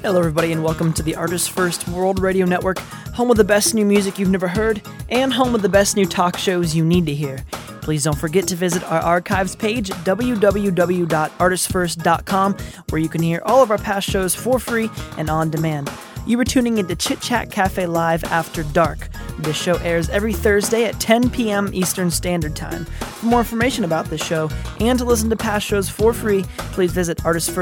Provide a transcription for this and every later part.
Hello, everybody, and welcome to the Artists First World Radio Network, home of the best new music you've never heard, and home of the best new talk shows you need to hear. Please don't forget to visit our archives page at www.artistfirst.com, where you can hear all of our past shows for free and on demand. You were tuning into Chit Chat Cafe Live After Dark. This show airs every Thursday at 10 p.m. Eastern Standard Time. For more information about this show and to listen to past shows for free, please visit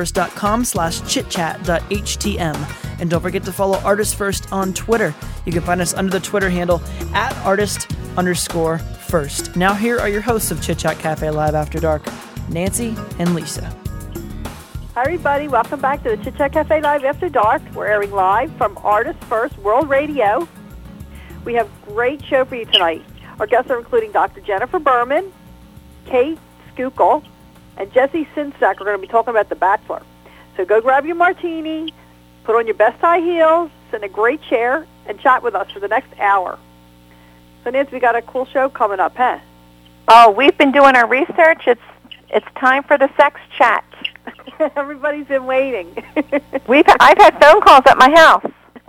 artistfirst.com/chitchat.htm. And don't forget to follow Artist First on Twitter. You can find us under the Twitter handle @artist_first. Now here are your hosts of Chit Chat Cafe Live After Dark, Nancy and Lisa. Hi, everybody. Welcome back to the Chit Chat Cafe Live After Dark. We're airing live from Artists First World Radio. We have a great show for you tonight. Our guests are including Dr. Jennifer Berman, Kate Skukel, and Jesse Sinsack are going to be talking about The Bachelor. So go grab your martini, put on your best high heels, sit in a great chair, and chat with us for the next hour. So, Nancy, we got a cool show coming up, huh? Oh, we've been doing our research. It's time for the sex chat. Everybody's been waiting. I've had phone calls at my house.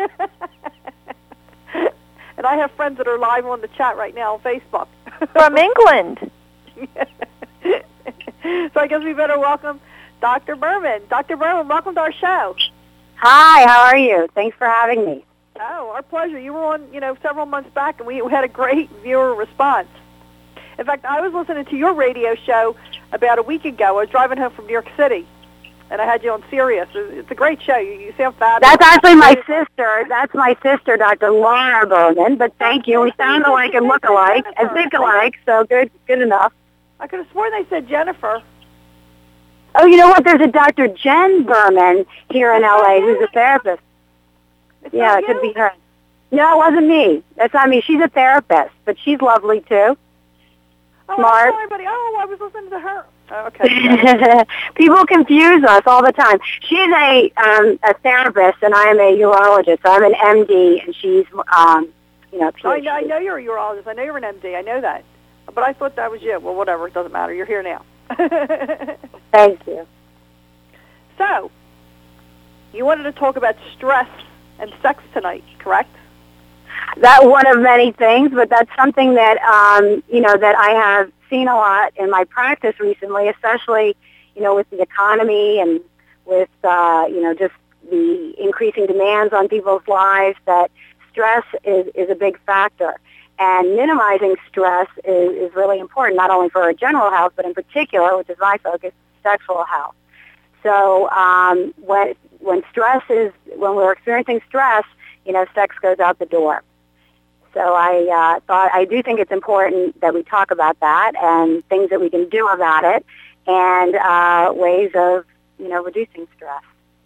And I have friends that are live on the chat right now on Facebook. From England. So I guess we better welcome Dr. Berman. Dr. Berman, welcome to our show. Hi, how are you? Thanks for having me. Oh, our pleasure. You were on, several months back, and we had a great viewer response. In fact, I was listening to your radio show about a week ago. I was driving home from New York City, and I had you on Sirius. It's a great show. You sound fabulous. That's actually my sister. That's my sister, Dr. Laura Berman, but thank you. We sound alike and look alike and think alike, so good enough. I could have sworn they said Jennifer. Oh, you know what? There's a Dr. Jen Berman here in L.A. who's a therapist. Yeah, it could be her. No, it wasn't me. That's not me. She's a therapist, but she's lovely, too. Oh, Smart. I'm sorry, buddy. Oh, I was listening to her. Oh, okay. People confuse us all the time. She's a therapist, and I am a urologist. I'm an MD, and she's, PhD. I know you're a urologist. I know you're an MD. I know that. But I thought that was you. Well, whatever. It doesn't matter. You're here now. Thank you. So, you wanted to talk about stress and sex tonight, correct? That one of many things, but that's something that that I have seen a lot in my practice recently, especially with the economy and with just the increasing demands on people's lives. That stress is a big factor, and minimizing stress is really important, not only for our general health, but in particular, which is my focus, sexual health. So when we're experiencing stress, sex goes out the door. So I do think it's important that we talk about that and things that we can do about it and ways of, reducing stress.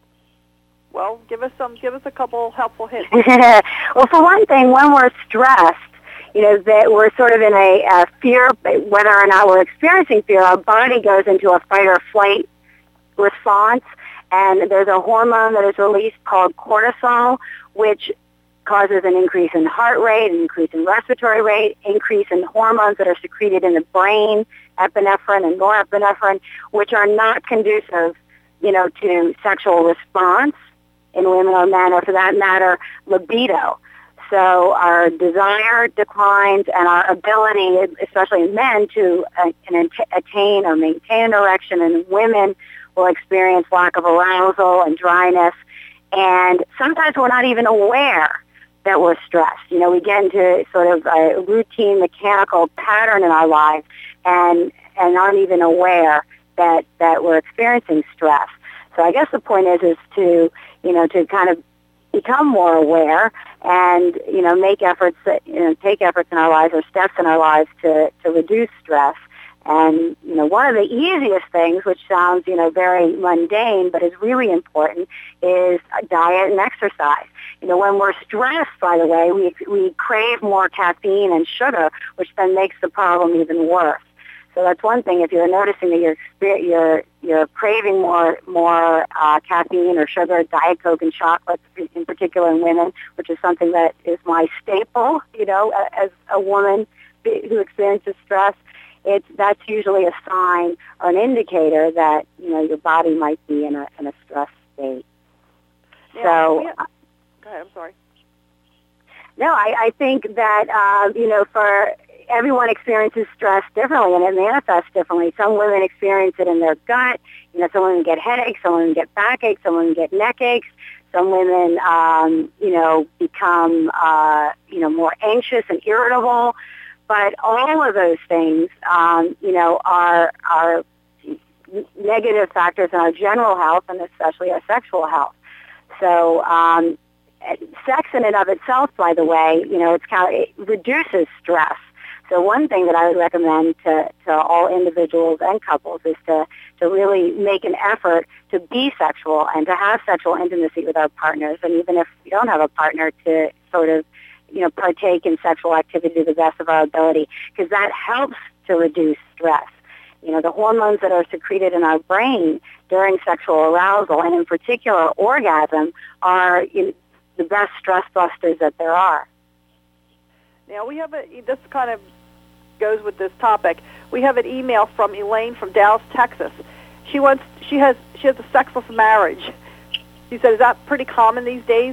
Well, give us a couple helpful hints. Well, for one thing, when we're stressed, that we're sort of in a fear, whether or not we're experiencing fear, our body goes into a fight or flight response, and there's a hormone that is released called cortisol, which causes an increase in heart rate, an increase in respiratory rate, increase in hormones that are secreted in the brain, epinephrine and norepinephrine, which are not conducive, to sexual response in women or men, or for that matter, libido. So our desire declines, and our ability, especially in men, to attain or maintain an erection, and women will experience lack of arousal and dryness. And sometimes we're not even aware that we're stressed. We get into sort of a routine, mechanical pattern in our lives and aren't even aware that we're experiencing stress. So I guess the point is to kind of become more aware and, make efforts, take efforts in our lives or steps in our lives to reduce stress. And, one of the easiest things, which sounds, very mundane, but is really important, is diet and exercise. When we're stressed, by the way, we crave more caffeine and sugar, which then makes the problem even worse. So that's one thing. If you're noticing that you're craving more caffeine or sugar, Diet Coke and chocolate, in particular in women, which is something that is my staple, as a woman who experiences stress, that's usually a sign or an indicator that your body might be in a stress state. Yeah, So, go ahead. I'm sorry. No, I think that, for everyone experiences stress differently, and it manifests differently. Some women experience it in their gut. Some women get headaches, some women get backaches, some women get neck aches. Some women, become, more anxious and irritable. But all of those things, are negative factors in our general health and especially our sexual health. So, sex in and of itself, by the way, it reduces stress. So one thing that I would recommend to all individuals and couples is to really make an effort to be sexual and to have sexual intimacy with our partners. And even if we don't have a partner, to sort of, partake in sexual activity to the best of our ability, because that helps to reduce stress. The hormones that are secreted in our brain during sexual arousal, and in particular orgasm, are the best stress busters that there are. Now, we have this kind of goes with this topic. We have an email from Elaine from Dallas, Texas. She has a sexless marriage. She said, is that pretty common these days?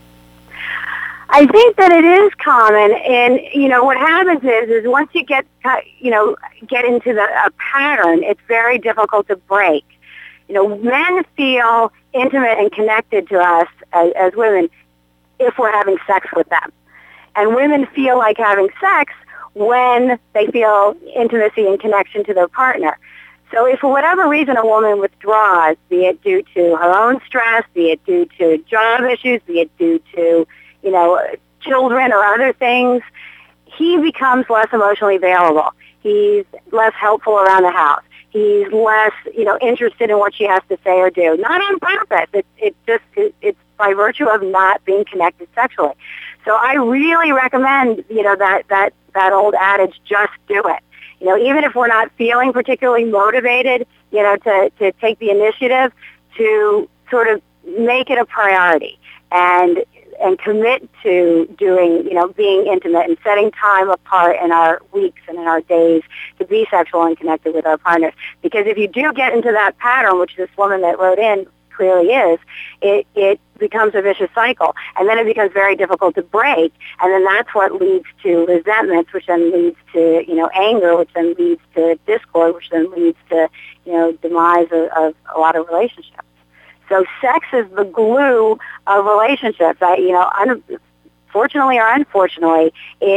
I think that it is common, and what happens is once you get into a pattern, it's very difficult to break. Men feel intimate and connected to us as women if we're having sex with them, and women feel like having sex when they feel intimacy and connection to their partner. So if for whatever reason a woman withdraws, be it due to her own stress, be it due to job issues, be it due to children or other things, he becomes less emotionally available. He's less helpful around the house. He's less, interested in what she has to say or do. Not on purpose. It's by virtue of not being connected sexually. So I really recommend, that old adage, just do it. Even if we're not feeling particularly motivated, to take the initiative, to sort of make it a priority and commit to doing, being intimate and setting time apart in our weeks and in our days to be sexual and connected with our partners. Because if you do get into that pattern, which this woman that wrote in clearly is, it becomes a vicious cycle. And then it becomes very difficult to break. And then that's what leads to resentments, which then leads to, anger, which then leads to discord, which then leads to, demise of a lot of relationships. So sex is the glue of relationships. Fortunately or unfortunately,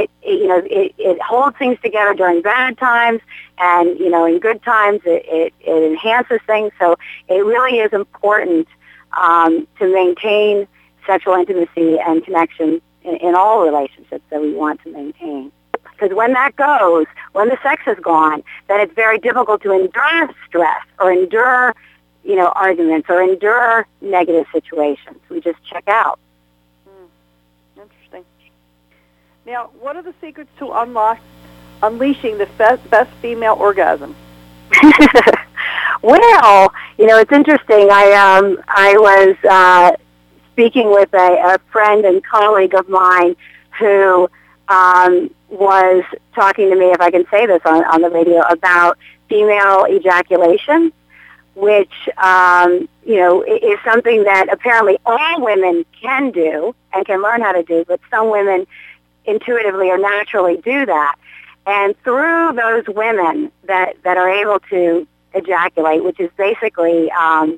it holds things together during bad times, and in good times it enhances things. So it really is important to maintain sexual intimacy and connection in all relationships that we want to maintain. Because when that goes, when the sex is gone, then it's very difficult to endure stress or endure arguments or endure negative situations. We just check out. Interesting. Now, what are the secrets to unleashing the best female orgasm? Well, it's interesting. I was speaking with a friend and colleague of mine who was talking to me, if I can say this on the radio, about female ejaculation, which, is something that apparently all women can do and can learn how to do, but some women intuitively or naturally do that. And through those women that are able to ejaculate, which is basically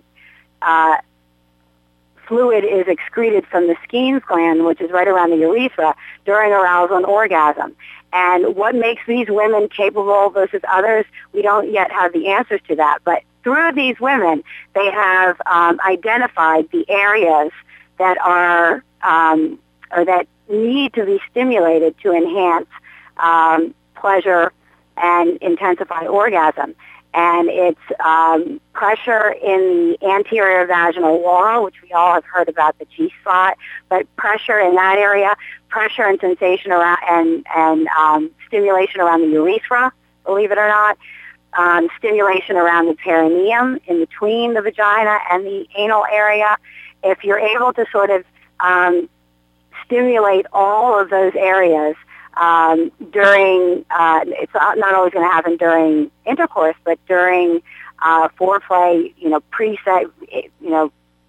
fluid is excreted from the Skene's gland, which is right around the urethra, during arousal and orgasm. And what makes these women capable versus others, we don't yet have the answers to that. But through these women, they have identified the areas that are or that need to be stimulated to enhance pleasure and intensify orgasm. And it's pressure in the anterior vaginal wall, which we all have heard about, the G-spot, but pressure in that area, pressure and sensation around and stimulation around the urethra, believe it or not, stimulation around the perineum in between the vagina and the anal area. If you're able to sort of stimulate all of those areas during, it's not always going to happen during intercourse, but during foreplay, preset,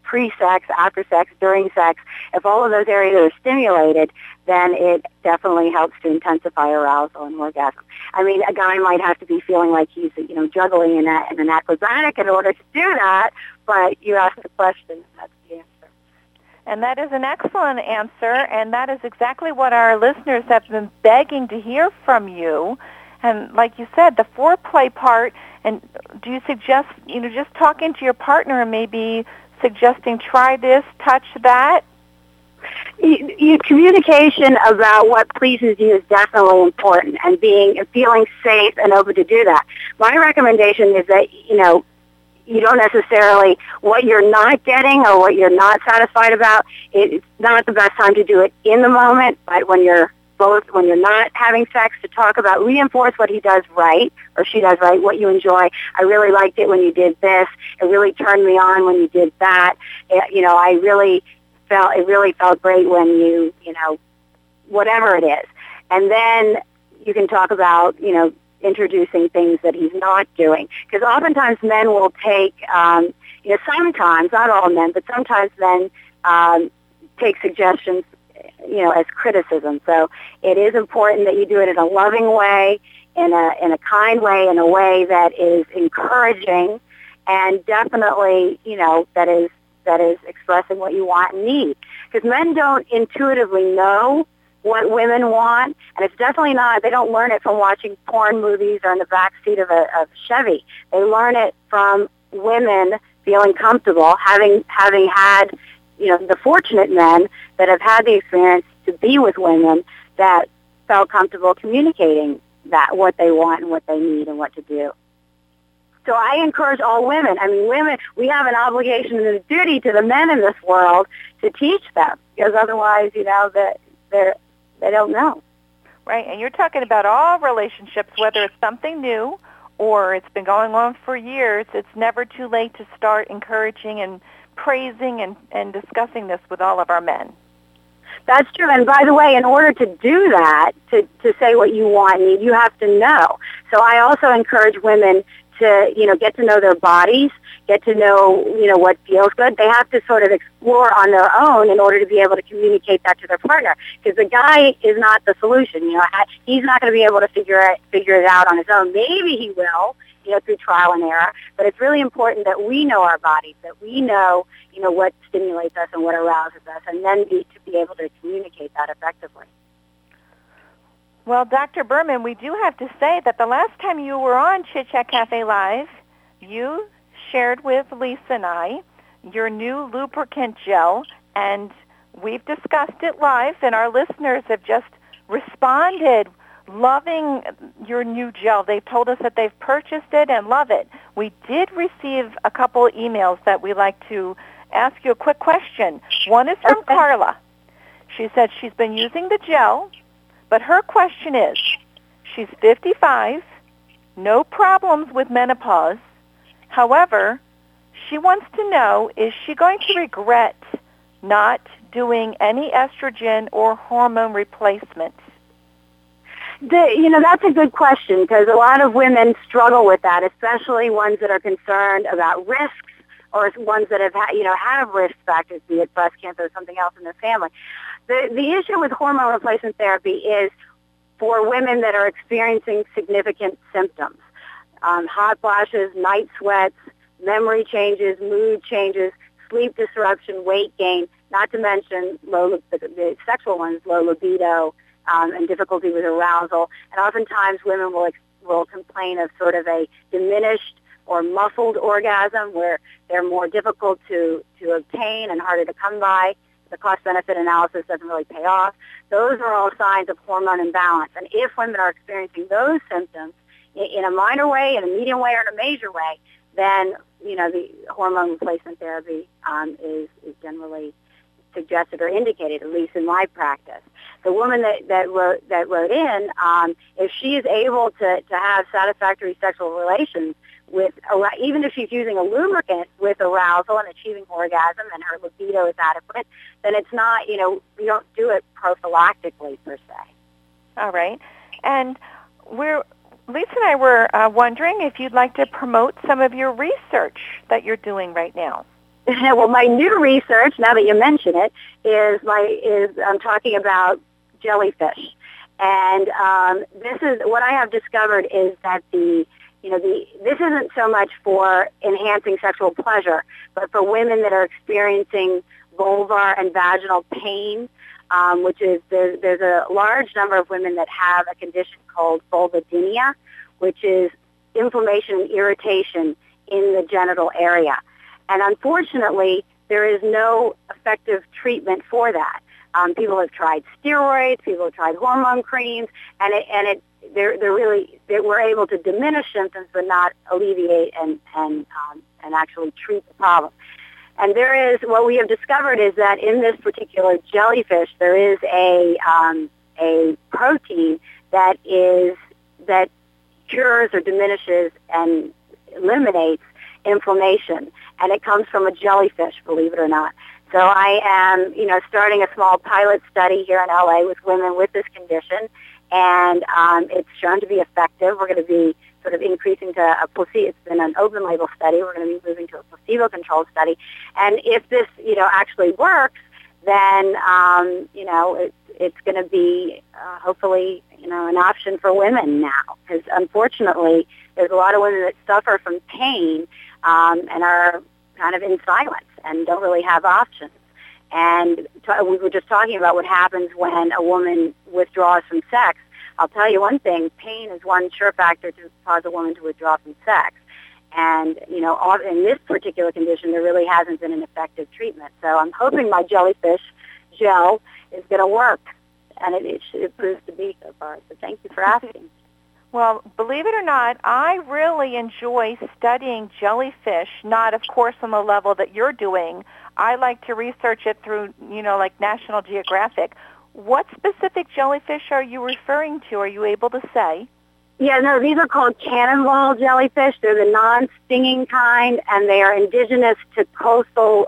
pre-sex, after sex, during sex, if all of those areas are stimulated, then it definitely helps to intensify arousal and orgasm. I mean, a guy might have to be feeling like he's, juggling in an acrobatic in order to do that, but you asked the question, and that's the answer. And that is an excellent answer, and that is exactly what our listeners have been begging to hear from you. And like you said, the foreplay part, and do you suggest, just talking to your partner and maybe suggesting try this, touch that? Communication about what pleases you is definitely important, and feeling safe and open to do that. My recommendation is that, you don't necessarily, what you're not getting or what you're not satisfied about, it's not the best time to do it in the moment, but when you're not having sex, to talk about, reinforce what he does right or she does right, what you enjoy. I really liked it when you did this. It really turned me on when you did that. It really felt great when you whatever it is. And then you can talk about, introducing things that he's not doing. Because oftentimes men will take, sometimes, not all men, but sometimes men take suggestions, as criticism. So it is important that you do it in a loving way, in a kind way, in a way that is encouraging, and definitely, that is expressing what you want and need. Because men don't intuitively know what women want, and it's definitely not, they don't learn it from watching porn movies or in the back seat of a Chevy. They learn it from women feeling comfortable, having had, the fortunate men that have had the experience to be with women that felt comfortable communicating that, what they want and what they need and what to do. So I encourage all women. I mean, women, we have an obligation and a duty to the men in this world to teach them, because otherwise, they don't know. Right, and you're talking about all relationships, whether it's something new or it's been going on for years. It's never too late to start encouraging and praising and discussing this with all of our men. That's true. And by the way, in order to do that, to say what you want and need, you have to know. So I also encourage women to, get to know their bodies, get to know, what feels good. They have to sort of explore on their own in order to be able to communicate that to their partner. Because the guy is not the solution. He's not going to be able to figure it out on his own. Maybe he will, through trial and error. But it's really important that we know our bodies, that we know, what stimulates us and what arouses us, and then to be able to communicate that effectively. Well, Dr. Berman, we do have to say that the last time you were on Chit Chat Cafe Live, you shared with Lisa and I your new lubricant gel, and we've discussed it live, and our listeners have just responded, loving your new gel. They've told us that they've purchased it and love it. We did receive a couple of emails that we'd like to ask you a quick question. One is from Carla. She said she's been using the gel, but her question is, she's 55, no problems with menopause. However, she wants to know, is she going to regret not doing any estrogen or hormone replacement? That's a good question, because a lot of women struggle with that, especially ones that are concerned about risks, or ones that have risk factors, be it breast cancer or something else in their family. The issue with hormone replacement therapy is for women that are experiencing significant symptoms. Hot flashes, night sweats, memory changes, mood changes, sleep disruption, weight gain, not to mention the sexual ones, low libido, and difficulty with arousal. And oftentimes women will complain of sort of a diminished or muffled orgasm where they're more difficult to obtain and harder to come by. The cost-benefit analysis doesn't really pay off. Those are all signs of hormone imbalance. And if women are experiencing those symptoms in a minor way, in a medium way, or in a major way, then, the hormone replacement therapy is generally suggested or indicated, at least in my practice. The woman that wrote in, if she is able to have satisfactory sexual relations even if she's using a lubricant with arousal and achieving orgasm and her libido is adequate, then it's not, we don't do it prophylactically per se. All right. And Lisa and I were wondering if you'd like to promote some of your research that you're doing right now. well, my new research, now that you mention it, is I'm talking about jellyfish. And this is what I have discovered is that this isn't so much for enhancing sexual pleasure, but for women that are experiencing vulvar and vaginal pain, which is there's a large number of women that have a condition called vulvodynia, which is inflammation and irritation in the genital area. And unfortunately, there is no effective treatment for that. People have tried steroids, people have tried hormone creams, and they were able to diminish symptoms but not alleviate and actually treat the problem. And what we have discovered is that in this particular jellyfish, there is a protein that cures or diminishes and eliminates inflammation, and it comes from a jellyfish, believe it or not. So I am, starting a small pilot study here in LA with women with this condition, and it's shown to be effective. We're going to be sort of increasing to a placebo. It's been an open label study. We're going to be moving to a placebo-controlled study, and if this, actually works, then it's going to be hopefully an option for women now. Because unfortunately, there's a lot of women that suffer from pain and are kind of in silence and don't really have options. And we were just talking about what happens when a woman withdraws from sex. I'll tell you one thing, pain is one sure factor to cause a woman to withdraw from sex. And, in this particular condition, there really hasn't been an effective treatment. So I'm hoping my jellyfish gel is going to work. And it proves to be so far. So thank you for asking. Well, believe it or not, I really enjoy studying jellyfish, not, of course, on the level that you're doing. I like to research it through, like National Geographic. What specific jellyfish are you referring to? Are you able to say? Yeah, no, these are called cannonball jellyfish. They're the non-stinging kind, and they are indigenous to coastal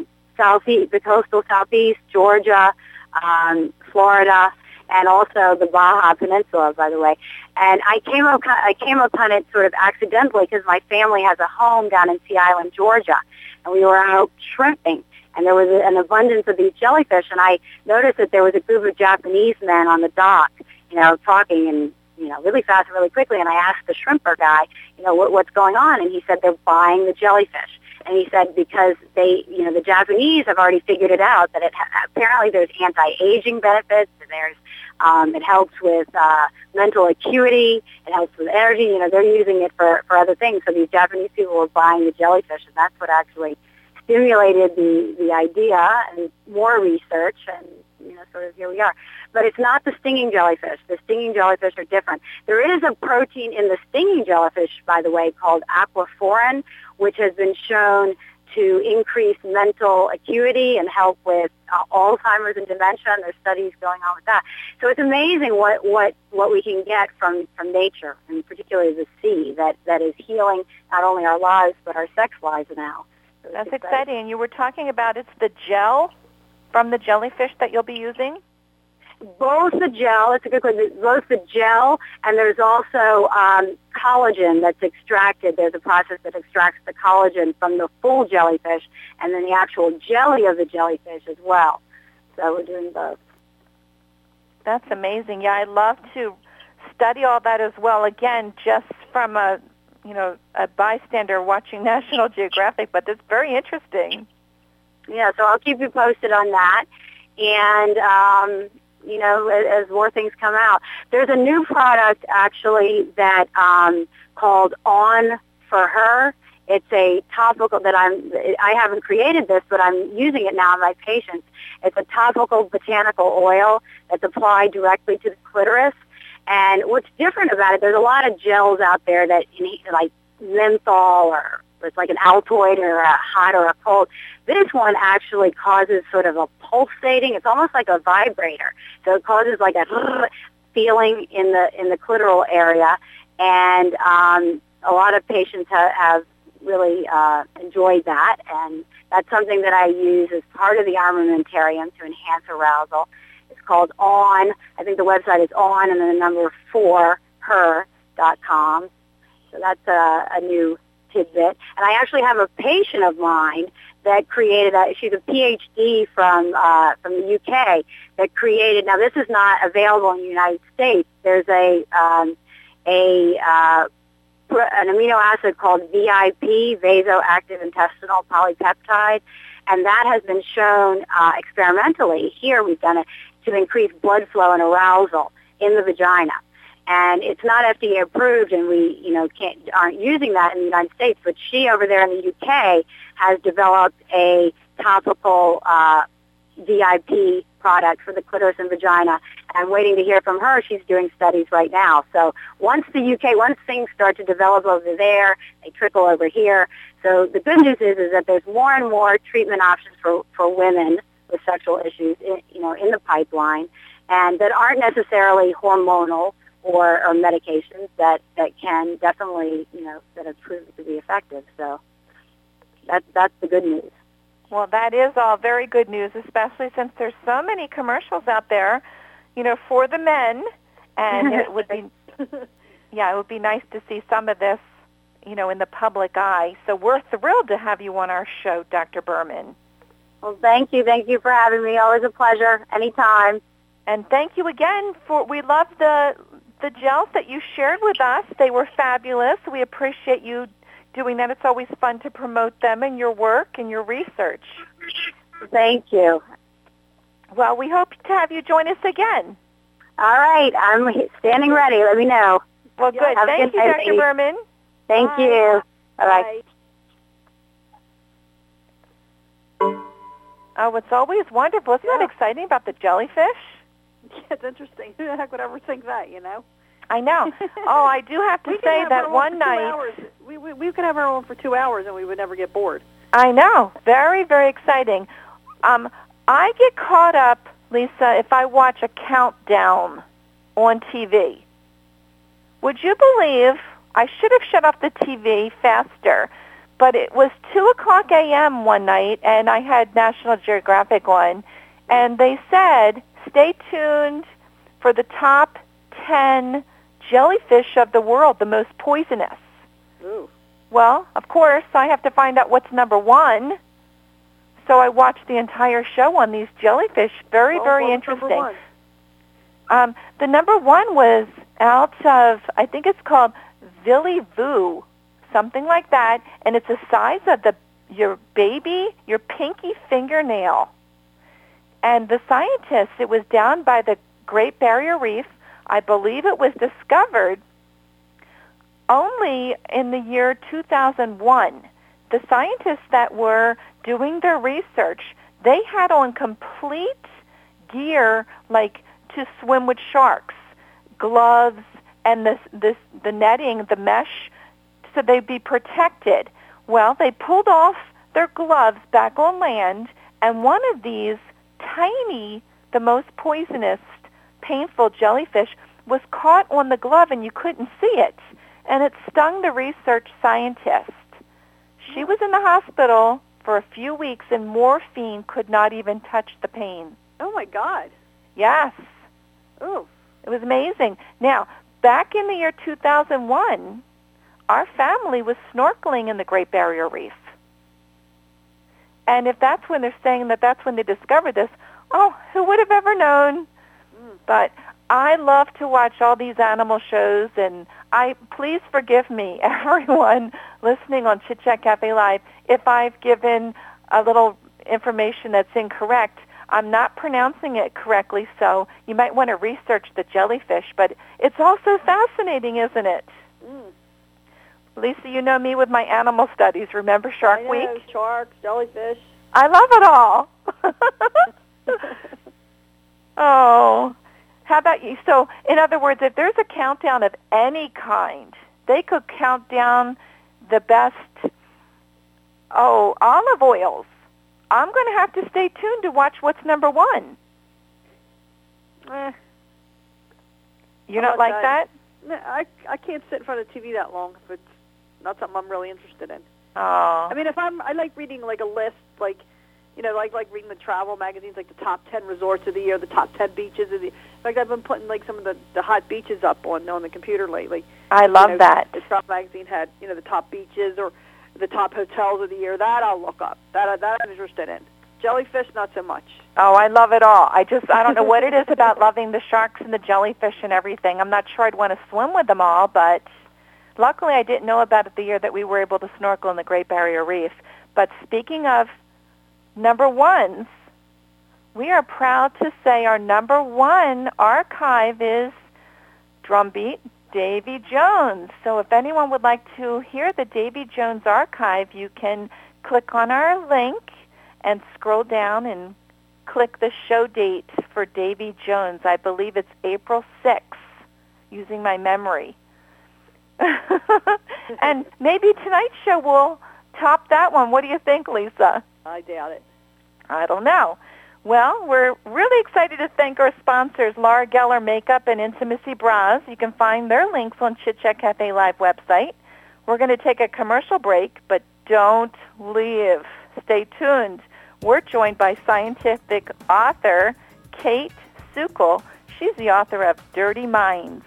southeast, Georgia, Florida, and also the Baja Peninsula, by the way. And I came upon it sort of accidentally because my family has a home down in Sea Island, Georgia, and we were out shrimping. And there was an abundance of these jellyfish, and I noticed that there was a group of Japanese men on the dock, talking and, really fast and really quickly. And I asked the shrimper guy, what's going on? And he said they're buying the jellyfish. And he said because the Japanese have already figured it out that apparently there's anti-aging benefits, and it helps with mental acuity, it helps with energy. They're using it for other things. So these Japanese people were buying the jellyfish, and that's what actually stimulated the idea and more research, and sort of here we are. But it's not the stinging jellyfish. The stinging jellyfish are different. There is a protein in the stinging jellyfish, by the way, called aquaporin, which has been shown to increase mental acuity and help with Alzheimer's and dementia, and there's studies going on with that. So it's amazing what we can get from nature, and particularly the sea, that is healing not only our lives but our sex lives now. So that's exciting. And you were talking about it's the gel from the jellyfish that you'll be using? Both the gel, it's a good question, both the gel, and there's also collagen that's extracted. There's a process that extracts the collagen from the full jellyfish and then the actual jelly of the jellyfish as well. So we're doing both. That's amazing. Yeah, I'd love to study all that as well, again, just from a bystander watching National Geographic, but it's very interesting. Yeah, so I'll keep you posted on that. And, as more things come out. There's a new product, actually, that called On for Her. It's a topical that I haven't created this, but I'm using it now on my patients. It's a topical botanical oil that's applied directly to the clitoris. And what's different about it, there's a lot of gels out there that, like menthol or it's like an Altoid or a hot or a cold. This one actually causes sort of a pulsating. It's almost like a vibrator. So it causes like a feeling in the clitoral area. And a lot of patients have really enjoyed that. And that's something that I use as part of the armamentarium to enhance arousal. It's called On. I think the website is On and then the number 4her.com. So that's a new tidbit. And I actually have a patient of mine that created that. She's a PhD from the UK that created. Now, this is not available in the United States. There's an amino acid called VIP, vasoactive intestinal polypeptide, and that has been shown experimentally. Here, we've done it to increase blood flow and arousal in the vagina. And it's not FDA approved, and we, aren't using that in the United States. But she over there in the UK has developed a topical VIP product for the clitoris and vagina. I'm waiting to hear from her. She's doing studies right now. So once things start to develop over there, they trickle over here. So the good news is that there's more and more treatment options for women with sexual issues, in the pipeline, and that aren't necessarily hormonal or medications that can definitely, that have proven to be effective. So that's the good news. Well, that is all very good news, especially since there's so many commercials out there, for the men, and it would be, it would be nice to see some of this, in the public eye. So we're thrilled to have you on our show, Dr. Berman. Well, thank you. Thank you for having me. Always a pleasure. Anytime. And thank you again we love the gels that you shared with us. They were fabulous. We appreciate you doing that. It's always fun to promote them and your work and your research. Thank you. Well, we hope to have you join us again. All right. I'm standing ready. Let me know. Well, good. Thank you, Dr. Berman. Thank you. Bye-bye. Oh, it's always wonderful. Isn't that exciting about the jellyfish? Yeah, it's interesting. Who the heck would ever think that, I know. Oh, I do have to say that one night... We could have our own for 2 hours and we would never get bored. I know. Very, very exciting. I get caught up, Lisa, if I watch a countdown on TV. Would you believe I should have shut off the TV faster, but it was 2 o'clock a.m. one night, and I had National Geographic on, and they said, stay tuned for the top 10 jellyfish of the world, the most poisonous. Ooh. Well, of course, I have to find out what's number 1. So I watched the entire show on these jellyfish. Very, very interesting. The number 1 was out of, I think it's called Villivu, something like that, and it's the size of your pinky fingernail. And the scientists, it was down by the Great Barrier Reef. I believe it was discovered only in the year 2001. The scientists that were doing their research, they had on complete gear like to swim with sharks, gloves, and the netting, the mesh, so they'd be protected. Well, they pulled off their gloves back on land, and one of these tiny, the most poisonous, painful jellyfish was caught on the glove, and you couldn't see it, and it stung the research scientist. She was in the hospital for a few weeks, and morphine could not even touch the pain. Oh, my God. Yes. Oh. It was amazing. Now, back in the year 2001, our family was snorkeling in the Great Barrier Reef. And if that's when they're saying that that's when they discovered this, who would have ever known? But I love to watch all these animal shows, and please forgive me, everyone listening on Chit Chat Cafe Live, if I've given a little information that's incorrect. I'm not pronouncing it correctly, so you might want to research the jellyfish, but it's also fascinating, isn't it? Lisa, you know me with my animal studies. Remember Shark Week? Sharks, jellyfish. I love it all. Oh, how about you? So, in other words, if there's a countdown of any kind, they could count down the best, olive oils. I'm going to have to stay tuned to watch what's number 1. You don't like that? No, I can't sit in front of the TV that long if it's not something I'm really interested in. Oh. I mean, I like reading like a list, like, like reading the travel magazines, like the top 10 resorts of the year, the top 10 beaches of the. Like I've been putting like some of the hot beaches up on the computer lately. I love that. The travel magazine had the top beaches or the top hotels of the year. That I'll look up. That I'm interested in. Jellyfish, not so much. Oh, I love it all. I don't know what it is about loving the sharks and the jellyfish and everything. I'm not sure I'd want to swim with them all, but luckily I didn't know about it the year that we were able to snorkel in the Great Barrier Reef. But speaking of number ones, we are proud to say our number one archive is drumbeat Davy Jones. So if anyone would like to hear the Davy Jones archive, you can click on our link and scroll down and click the show date for Davy Jones. I believe it's April 6th, using my memory. And maybe tonight's show will top that one. What do you think, Lisa? I doubt it. I don't know. Well, we're really excited to thank our sponsors, Laura Geller Makeup and Intimacy Bras. You can find their links on Chit Chat Cafe Live website. We're going to take a commercial break, but don't leave. Stay tuned. We're joined by scientific author Kate Sukel. She's the author of Dirty Minds.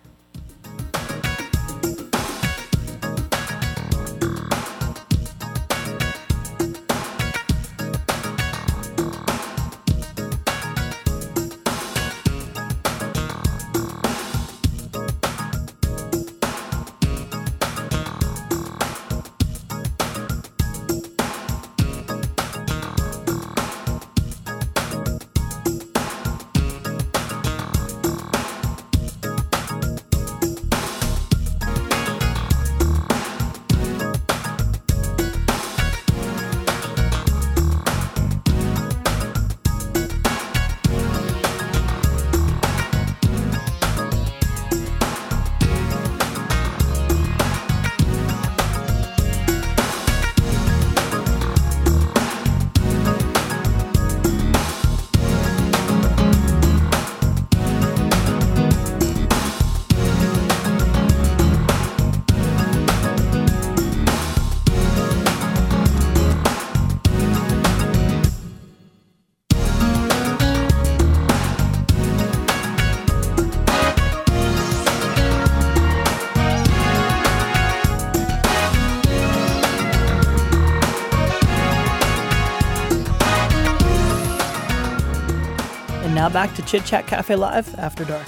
Now back to Chit Chat Cafe Live after dark.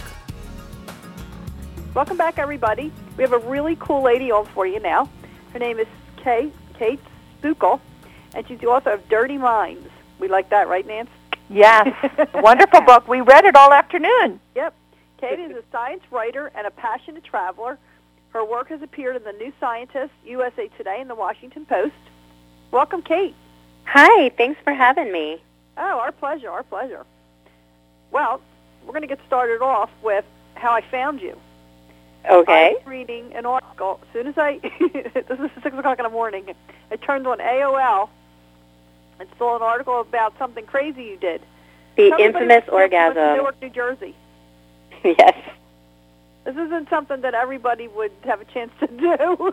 Welcome back, everybody. We have a really cool lady on for you now. Her name is Kate Sukel, and she's the author of Dirty Minds. We like that, right, Nance? Yes. Wonderful book. We read it all afternoon. Yep. Kate is a science writer and a passionate traveler. Her work has appeared in The New Scientist, USA Today, and The Washington Post. Welcome, Kate. Hi. Thanks for having me. Oh, our pleasure, our pleasure. Well, we're going to get started off with how I found you. Okay. I was reading an article. As soon as this is 6 o'clock in the morning, I turned on AOL and saw an article about something crazy you did. The infamous orgasm. In Newark, New Jersey. Yes. This isn't something that everybody would have a chance to do.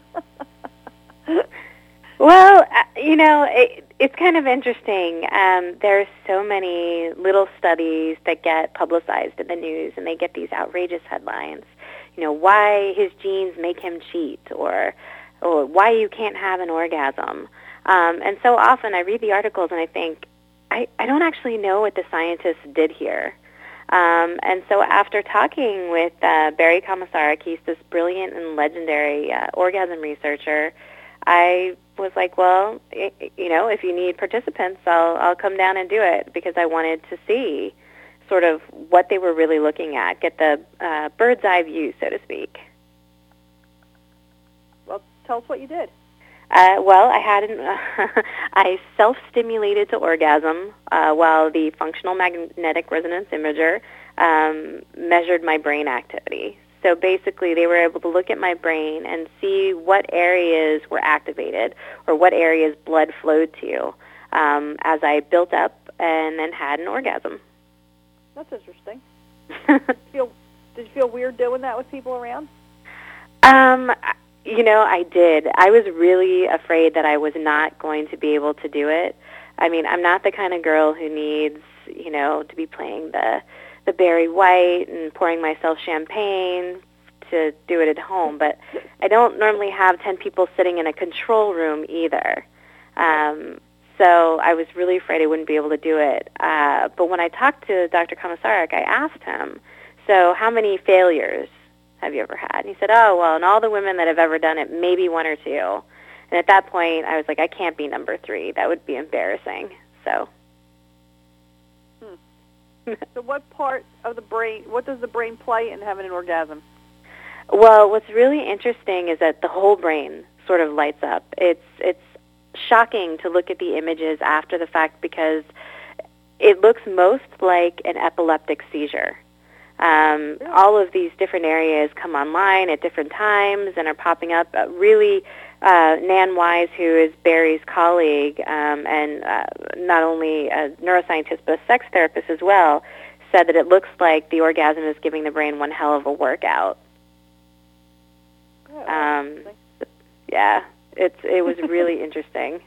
Well, it's kind of interesting. There are so many little studies that get publicized in the news, and they get these outrageous headlines. Why his genes make him cheat, or why you can't have an orgasm. And so often I read the articles and I think, I don't actually know what the scientists did here. And so after talking with Barry Komisarek, he's this brilliant and legendary orgasm researcher, I was like, well, if you need participants, I'll come down and do it, because I wanted to see sort of what they were really looking at, get the bird's eye view, so to speak. Well, tell us what you did. Well, I self-stimulated to orgasm while the functional magnetic resonance imager measured my brain activity. So basically, they were able to look at my brain and see what areas were activated or what areas blood flowed to as I built up and then had an orgasm. That's interesting. Did you feel weird doing that with people around? I did. I was really afraid that I was not going to be able to do it. I mean, I'm not the kind of girl who needs, to be playing the Barry White and pouring myself champagne to do it at home, but I don't normally have 10 people sitting in a control room either. So I was really afraid I wouldn't be able to do it. But when I talked to Dr. Komisarek, I asked him, so how many failures have you ever had? And he said, oh, well, in all the women that have ever done it, maybe one or two. And at that point, I was like, I can't be number 3. That would be embarrassing. So. So what part of the brain, what does the brain play in having an orgasm? Well, what's really interesting is that the whole brain sort of lights up. It's shocking to look at the images after the fact because it looks most like an epileptic seizure. All of these different areas come online at different times and are popping up. Nan Wise, who is Barry's colleague and not only a neuroscientist but a sex therapist as well, said that it looks like the orgasm is giving the brain one hell of a workout. Yeah, it was really interesting.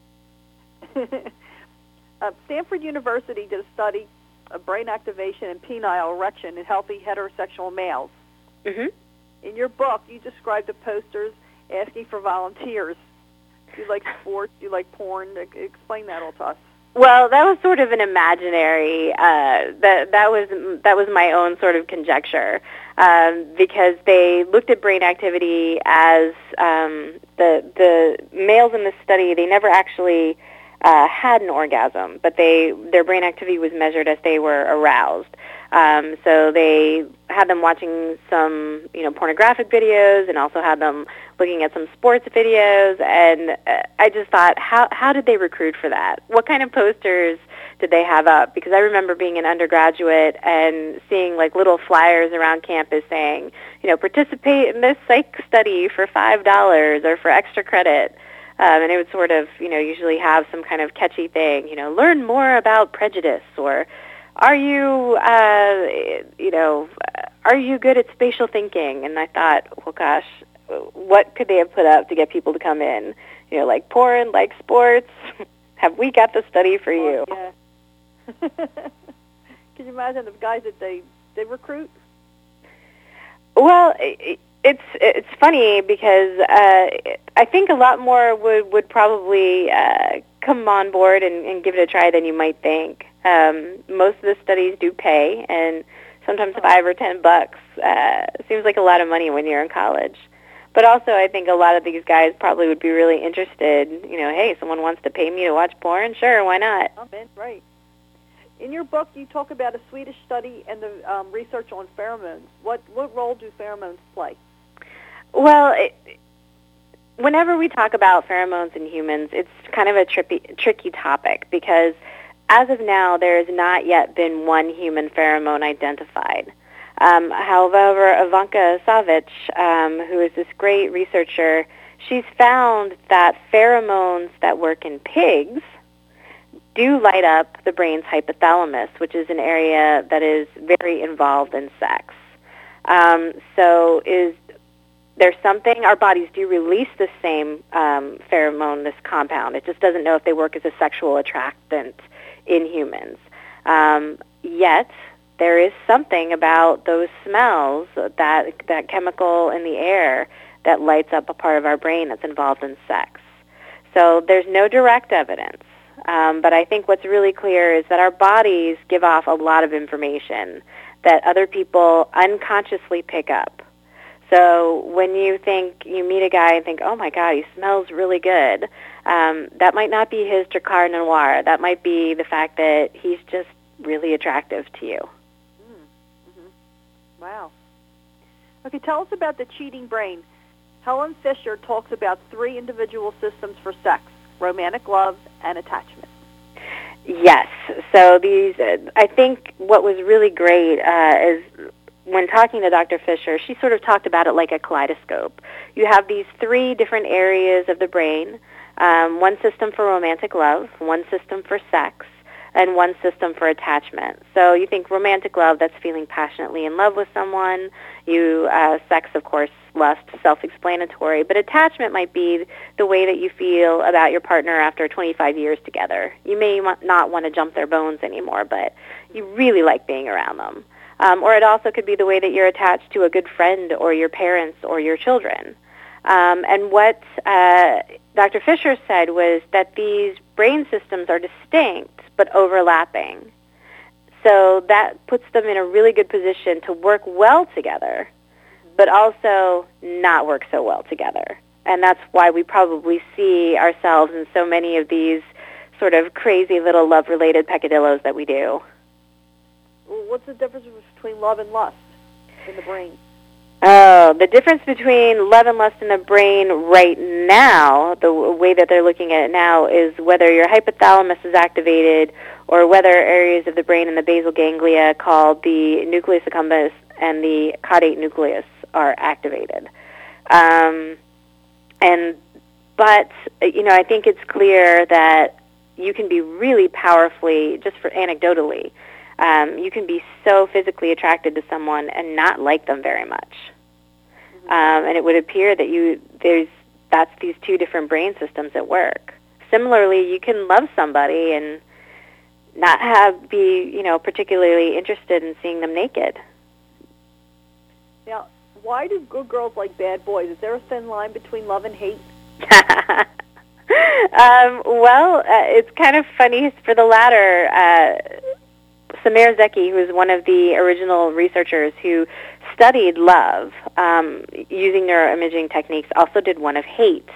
Stanford University did a study of brain activation and penile erection in healthy heterosexual males. Mm-hmm. In your book, you described the posters asking for volunteers. Do you like sports? Do you like porn? Explain that all to us. Well, that was sort of an imaginary. That was my own sort of conjecture, because they looked at brain activity as the males in this study. They never actually had an orgasm, but their brain activity was measured as they were aroused. So they had them watching some, pornographic videos, and also had them looking at some sports videos. And I just thought, how did they recruit for that? What kind of posters did they have up? Because I remember being an undergraduate and seeing like little flyers around campus saying, participate in this psych study for $5 or for extra credit. And it would sort of, usually have some kind of catchy thing, learn more about prejudice, or are you good at spatial thinking? And I thought, well, gosh, what could they have put up to get people to come in? Like porn, like sports. Have we got the study for you? Yeah. Can you imagine the guys that they recruit? Well, it's funny because I think a lot more would probably come on board and give it a try than you might think. Most of the studies do pay, and sometimes $5 or $10 seems like a lot of money when you're in college. But also, I think a lot of these guys probably would be really interested. Hey, someone wants to pay me to watch porn? Sure, why not? Oh, man, right. In your book, you talk about a Swedish study and the research on pheromones. What role do pheromones play? Well, whenever we talk about pheromones in humans, it's kind of a tricky topic because as of now, there has not yet been one human pheromone identified. However, Ivanka Savic, who is this great researcher, she's found that pheromones that work in pigs do light up the brain's hypothalamus, which is an area that is very involved in sex. So there's something, our bodies do release the same pheromone, this compound. It just doesn't know if they work as a sexual attractant in humans. Yet, there is something about those smells, that chemical in the air that lights up a part of our brain that's involved in sex. So there's no direct evidence. But I think what's really clear is that our bodies give off a lot of information that other people unconsciously pick up. So when you meet a guy and think, oh my God, he smells really good, that might not be his Drakkar Noir. That might be the fact that he's just really attractive to you. Mm-hmm. Wow. Okay, tell us about the cheating brain. Helen Fisher talks about 3 individual systems for sex: romantic love and attachment. Yes. So I think what was really great is when talking to Dr. Fisher, she sort of talked about it like a kaleidoscope. You have these 3 different areas of the brain, one system for romantic love, one system for sex, and one system for attachment. So you think romantic love, that's feeling passionately in love with someone. Sex, of course, lust, self-explanatory, but attachment might be the way that you feel about your partner after 25 years together. You may not want to jump their bones anymore, but you really like being around them. Or it also could be the way that you're attached to a good friend or your parents or your children. And what Dr. Fisher said was that these brain systems are distinct but overlapping. So that puts them in a really good position to work well together, but also not work so well together. And that's why we probably see ourselves in so many of these sort of crazy little love-related peccadillos that we do. What's the difference between love and lust in the brain? Oh, the difference between love and lust in the brain right now, the way that they're looking at it now, is whether your hypothalamus is activated or whether areas of the brain in the basal ganglia called the nucleus accumbens and the caudate nucleus are activated. But I think it's clear that you can be really powerfully, just for anecdotally, you can be so physically attracted to someone and not like them very much. And it would appear that that's these two different brain systems at work. Similarly, you can love somebody and not be particularly interested in seeing them naked. Now, why do good girls like bad boys? Is there a thin line between love and hate? It's kind of funny for the latter. Samir Zeki, who is one of the original researchers who studied love using neuroimaging techniques, also did one of hate.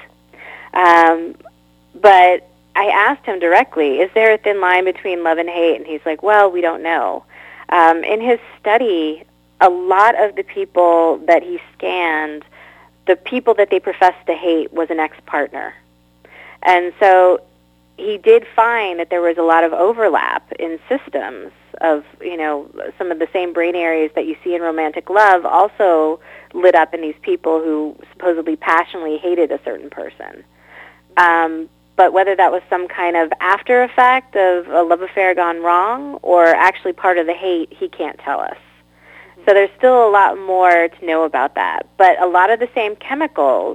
But I asked him directly, is there a thin line between love and hate? And he's like, well, we don't know. In his study, a lot of the people that he scanned, the people that they professed to hate was an ex-partner. And so he did find that there was a lot of overlap in systems of, some of the same brain areas that you see in romantic love also lit up in these people who supposedly passionately hated a certain person. But whether that was some kind of after effect of a love affair gone wrong or actually part of the hate, he can't tell us. So there's still a lot more to know about that. But a lot of the same chemicals,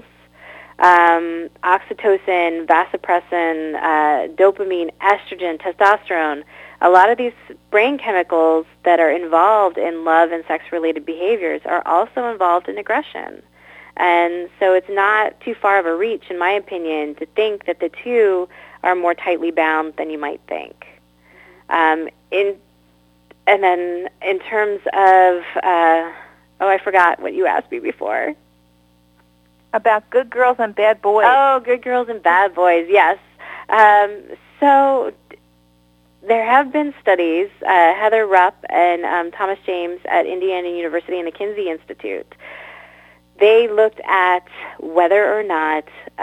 oxytocin, vasopressin, dopamine, estrogen, testosterone, a lot of these brain chemicals that are involved in love and sex-related behaviors are also involved in aggression. And so it's not too far of a reach, in my opinion, to think that the two are more tightly bound than you might think. And then in terms of, I forgot what you asked me before. About good girls and bad boys. Oh, good girls and bad boys, yes. So there have been studies, Heather Rupp and Thomas James at Indiana University and the Kinsey Institute. They looked at whether or not,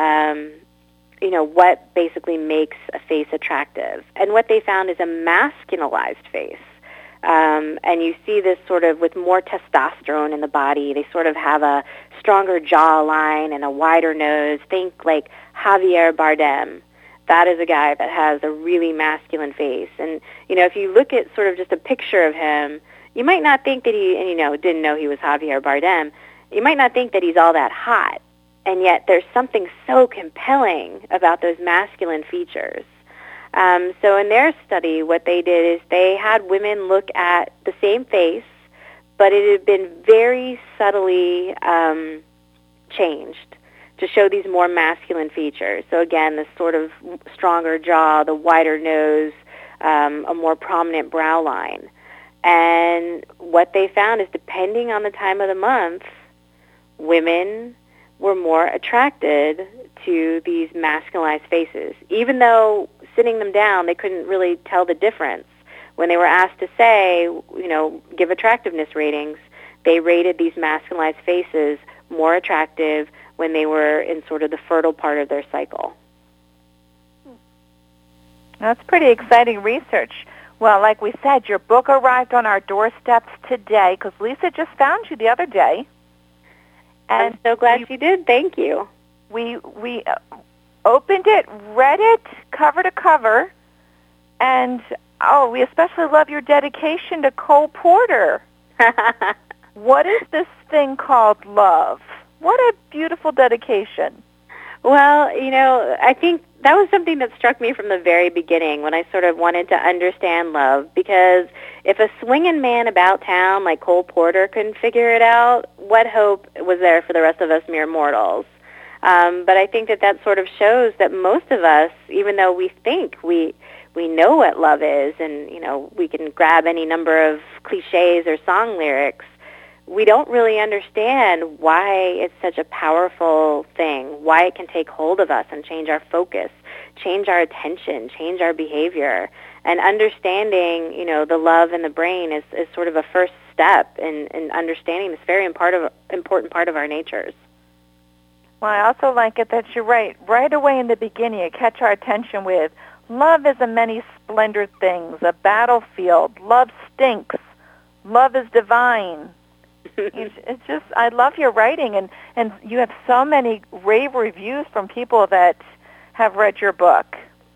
what basically makes a face attractive. And what they found is a masculinized face. And you see this sort of with more testosterone in the body. They sort of have a stronger jawline and a wider nose. Think like Javier Bardem. That is a guy that has a really masculine face. And, if you look at sort of just a picture of him, you might not think that didn't know he was Javier Bardem. You might not think that he's all that hot. And yet there's something so compelling about those masculine features. So in their study, what they did is they had women look at the same face, but it had been very subtly changed to show these more masculine features. So again, this sort of stronger jaw, the wider nose, a more prominent brow line. And what they found is depending on the time of the month, women were more attracted to these masculinized faces. Even though sitting them down, they couldn't really tell the difference. When they were asked to say, give attractiveness ratings, they rated these masculinized faces more attractive when they were in sort of the fertile part of their cycle. That's pretty exciting research. Well, like we said, your book arrived on our doorsteps today because Lisa just found you the other day. And I'm so glad you did. Thank you. We opened it, read it cover to cover, and we especially love your dedication to Cole Porter. What is this thing called love? What a beautiful dedication. Well, I think that was something that struck me from the very beginning when I sort of wanted to understand love, because if a swinging man about town like Cole Porter couldn't figure it out, what hope was there for the rest of us mere mortals? But I think that sort of shows that most of us, even though we think we know what love is, and we can grab any number of cliches or song lyrics, we don't really understand why it's such a powerful thing, why it can take hold of us and change our focus, change our attention, change our behavior. And understanding, the love in the brain is sort of a first step in understanding this very important part of our natures. Well, I also like it that you're right away in the beginning, you catch our attention with, love is a many splendid things, a battlefield, love stinks, love is divine. It's just, I love your writing, and you have so many rave reviews from people that have read your book.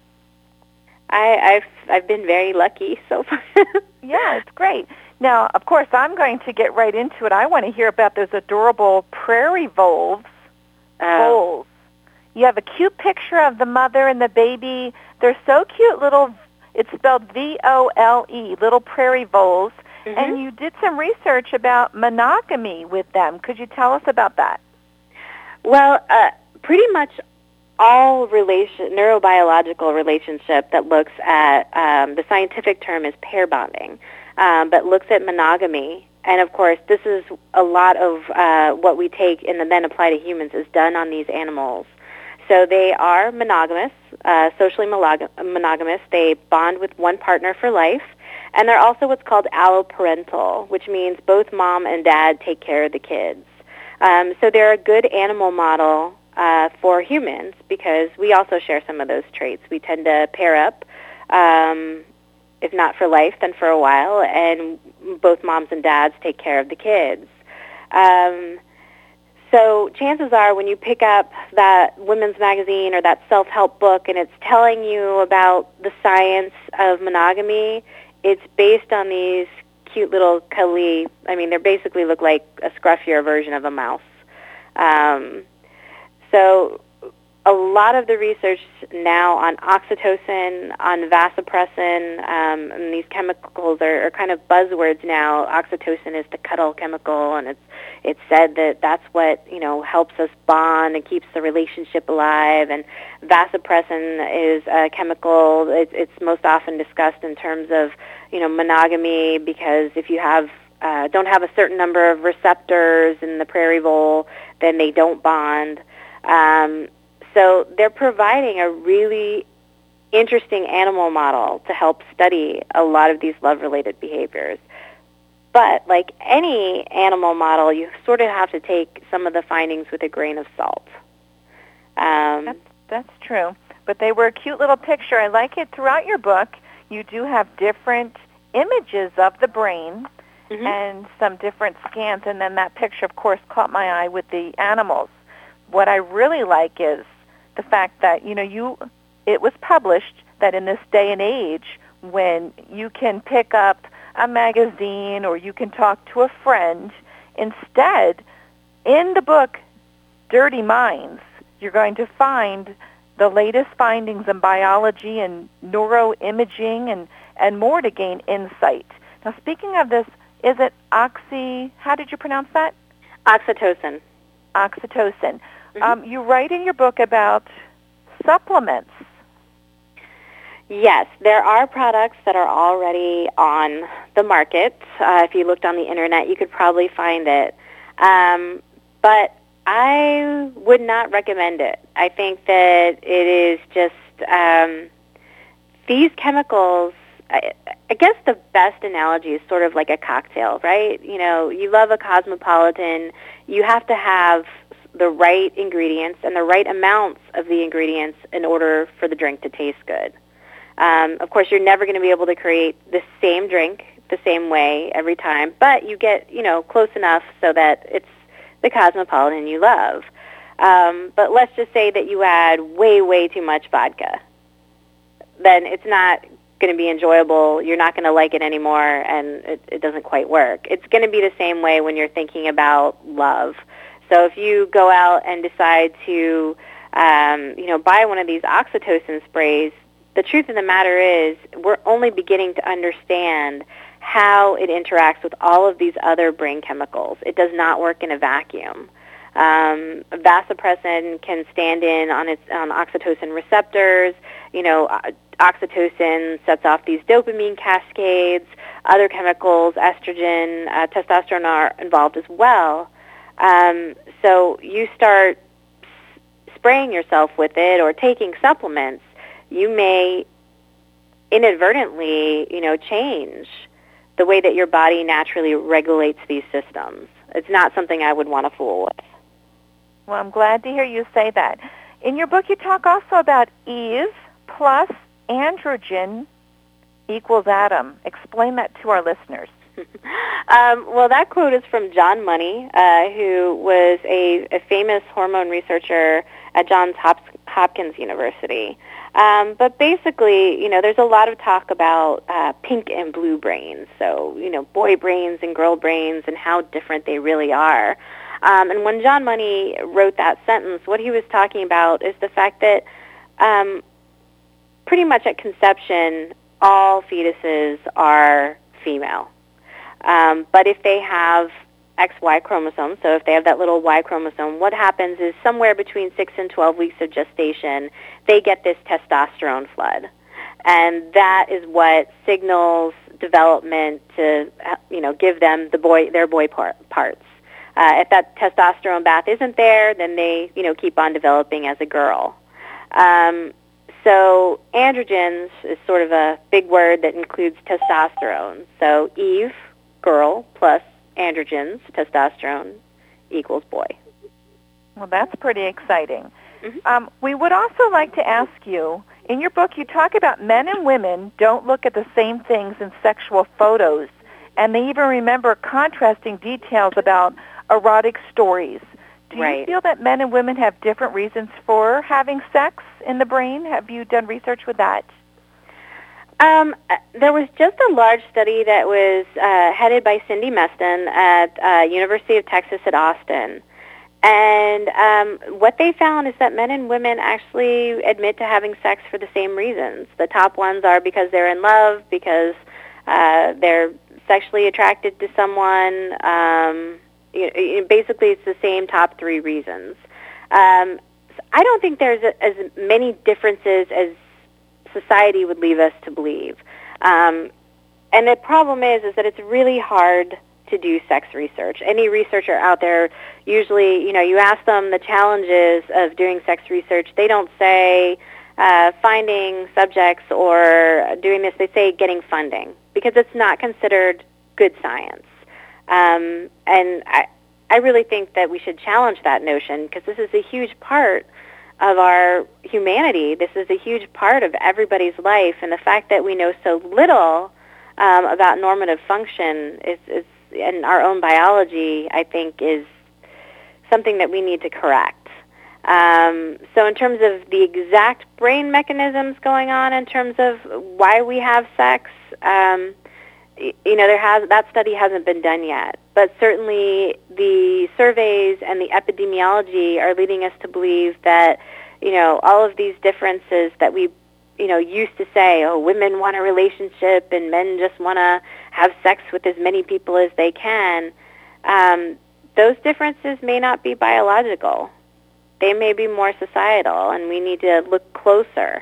I've been very lucky so far. Yeah, it's great. Now, of course, I'm going to get right into it. I want to hear about those adorable prairie voles. Voles. You have a cute picture of the mother and the baby. They're so cute, it's spelled V-O-L-E, little prairie voles. Mm-hmm. And you did some research about monogamy with them. Could you tell us about that? Well, pretty much all neurobiological relationship that looks at, the scientific term is pair bonding, but looks at monogamy. And, of course, this is a lot of what we take and then apply to humans is done on these animals. So they are monogamous, socially monogamous. They bond with one partner for life. And they're also what's called alloparental, which means both mom and dad take care of the kids. So they're a good animal model for humans because we also share some of those traits. We tend to pair up, if not for life, then for a while, and both moms and dads take care of the kids. So chances are when you pick up that women's magazine or that self-help book and it's telling you about the science of monogamy, it's based on these cute little cuddly, they basically look like a scruffier version of a mouse. So a lot of the research now on oxytocin, on vasopressin, and these chemicals are kind of buzzwords now. Oxytocin is the cuddle chemical, and it's said that that's what, helps us bond and keeps the relationship alive. And vasopressin is a chemical. It's most often discussed in terms of, monogamy, because if you don't have a certain number of receptors in the prairie vole, then they don't bond. So they're providing a really interesting animal model to help study a lot of these love-related behaviors. But like any animal model, you sort of have to take some of the findings with a grain of salt. That's true. But they were a cute little picture. I like it. Throughout your book, you do have different images of the brain and some different scans. And then that picture, of course, caught my eye with the animals. What I really like is the fact that, it was published that in this day and age when you can pick up a magazine or you can talk to a friend, instead, in the book, Dirty Minds, you're going to find the latest findings in biology and neuroimaging and more to gain insight. Now, speaking of this, is it how did you pronounce that? Oxytocin. Oxytocin. You write in your book about supplements. Yes, there are products that are already on the market. If you looked on the Internet, you could probably find it. But I would not recommend it. I think that it is just these chemicals. I guess the best analogy is sort of like a cocktail, right? You love a Cosmopolitan. You have to have the right ingredients and the right amounts of the ingredients in order for the drink to taste good. Of course, you're never going to be able to create the same drink the same way every time, but you get, close enough so that it's the Cosmopolitan you love. But let's just say that you add way, way too much vodka. Then it's not going to be enjoyable. You're not going to like it anymore, and it doesn't quite work. It's going to be the same way when you're thinking about love. So if you go out and decide to, buy one of these oxytocin sprays, the truth of the matter is we're only beginning to understand how it interacts with all of these other brain chemicals. It does not work in a vacuum. Vasopressin can stand in on oxytocin receptors. Oxytocin sets off these dopamine cascades. Other chemicals, estrogen, testosterone are involved as well. So you start spraying yourself with it or taking supplements, you may inadvertently, change the way that your body naturally regulates these systems. It's not something I would want to fool with. Well, I'm glad to hear you say that. In your book, you talk also about Eve plus androgen equals Adam. Explain that to our listeners. Well, that quote is from John Money, who was a famous hormone researcher at Johns Hopkins University. But basically, there's a lot of talk about pink and blue brains, so, boy brains and girl brains and how different they really are. And when John Money wrote that sentence, what he was talking about is the fact that pretty much at conception, all fetuses are female. But if they have XY chromosome, so if they have that little Y chromosome, what happens is somewhere between 6 and 12 weeks of gestation, they get this testosterone flood. And that is what signals development to, give them their boy parts. If that testosterone bath isn't there, then they, keep on developing as a girl. So androgens is sort of a big word that includes testosterone. So Eve, girl, plus androgens, testosterone, equals boy. Well, that's pretty exciting. Mm-hmm. We would also like to ask you, in your book you talk about men and women don't look at the same things in sexual photos, and they even remember contrasting details about erotic stories. Do you feel that men and women have different reasons for having sex in the brain? Have you done research with that? There was just a large study that was headed by Cindy Meston at University of Texas at Austin. And what they found is that men and women actually admit to having sex for the same reasons. The top ones are because they're in love, because they're sexually attracted to someone. Basically, it's the same top three reasons. I don't think there's as many differences as society would leave us to believe. And the problem is that it's really hard to do sex research. Any researcher out there, usually, you ask them the challenges of doing sex research. They don't say finding subjects or doing this. They say getting funding, because it's not considered good science. And I really think that we should challenge that notion, because this is a huge part of our humanity. This is a huge part of everybody's life, and the fact that we know so little about normative function is in our own biology, I think, is something that we need to correct. So in terms of the exact brain mechanisms going on in terms of why we have sex, that study hasn't been done yet. But certainly the surveys and the epidemiology are leading us to believe that, all of these differences that we, used to say, oh, women want a relationship and men just want to have sex with as many people as they can, those differences may not be biological. They may be more societal, and we need to look closer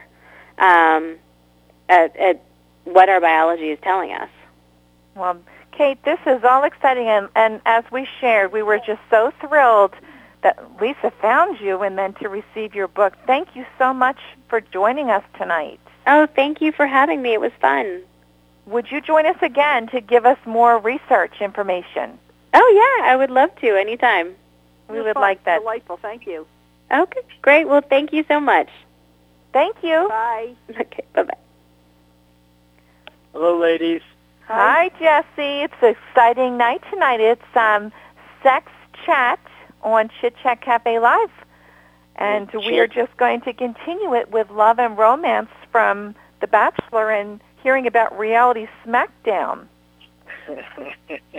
at what our biology is telling us. Well, Kate, this is all exciting, and as we shared, we were just so thrilled that Lisa found you and then to receive your book. Thank you so much for joining us tonight. Oh, thank you for having me. It was fun. Would you join us again to give us more research information? Oh, yeah, I would love to anytime. We would like that. Delightful. Thank you. Okay, great. Well, thank you so much. Thank you. Bye. Okay, bye-bye. Hello, ladies. Hi, Jesse. It's an exciting night tonight. It's Sex Chat on Chit Chat Cafe Live. And we're just going to continue it with love and romance from The Bachelor and hearing about reality SmackDown.